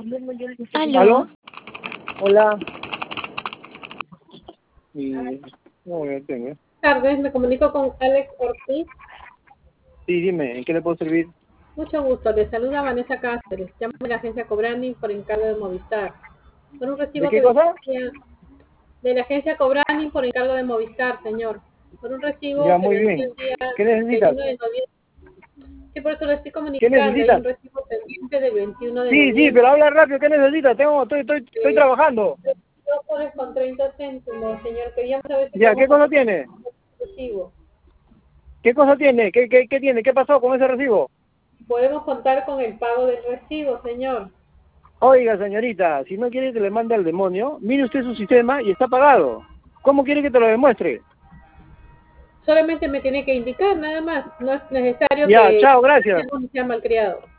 ¿Aló? ¿Aló? Hola. Y... No, ya tengo. Buenas tardes, me comunico con Alex Ortiz. Sí, dime, ¿en qué le puedo servir? Mucho gusto, le saluda Vanessa Cáceres. Llamo de la agencia Cobrani por encargo de Movistar. Por un recibo ¿De qué que cosa? vencía de la agencia Cobrani por encargo de Movistar, señor. Por un recibo Ya, que muy venció bien. el día ¿Qué necesitas? 21 de noviembre. Sí, por eso le estoy ¿Qué comunicando. Hay necesitas? un recibo pendiente del 21 de Sí, noviembre. pero habla rápido, ¿qué necesitas? Estoy trabajando. 2 soles con 30 céntimos, señor. Queríamos saber si Ya, ¿qué podemos cosa contar tiene? con el recibo. ¿Qué cosa tiene? ¿Qué tiene? ¿Qué pasó con ese recibo? Podemos contar con el pago del recibo, señor. Oiga, señorita, si no quiere que le mande al demonio, mire usted su sistema y está pagado. ¿Cómo quiere que te lo demuestre? Solamente me tiene que indicar, nada más. No es necesario Ya, que chao, gracias. sea malcriado.